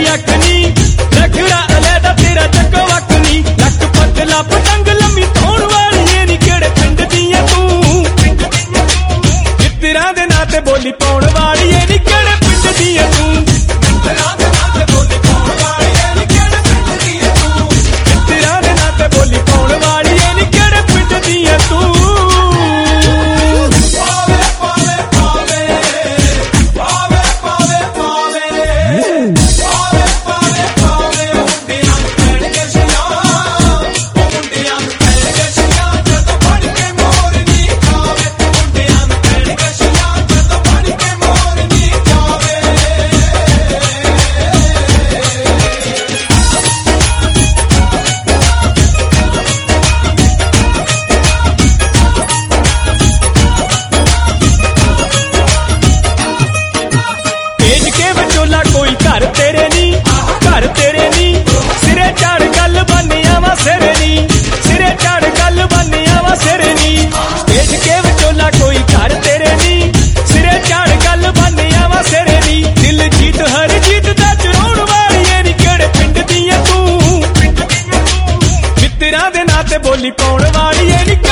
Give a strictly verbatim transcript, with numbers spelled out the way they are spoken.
अख नी रखड़ा अलैदा तेरा चको वक नी लक पतला पतंग लम्मी धोण वाली नी केड़े पिंड दी ऐ तू मित्तरां दे नां ते बोली पाउण वाली नी केड़े पिंड दी ऐ तू मित्तरां दे नां ते बोली पाउण वाली नी केड़े पिंड दी ऐ तू मित्तरां दे नां ते बोली पाउण वाली नी केड़े पिंड दी ऐ तू कोई घर तेरे नी घर तेरे नी सिरे चढ़ गल बनिया वा सिरे नी सिरे चढ़ गल बनिया वा सिरे नी भेज के विचोला कोई घर तेरे नी सिरे चढ़ गल बनिया वा सिरे नी दिल जीत हर जीत दा चरोण वाली नी केड़े पिंड दी ऐ तू मित्तरां दे नां ते बोली पाउण वाली नी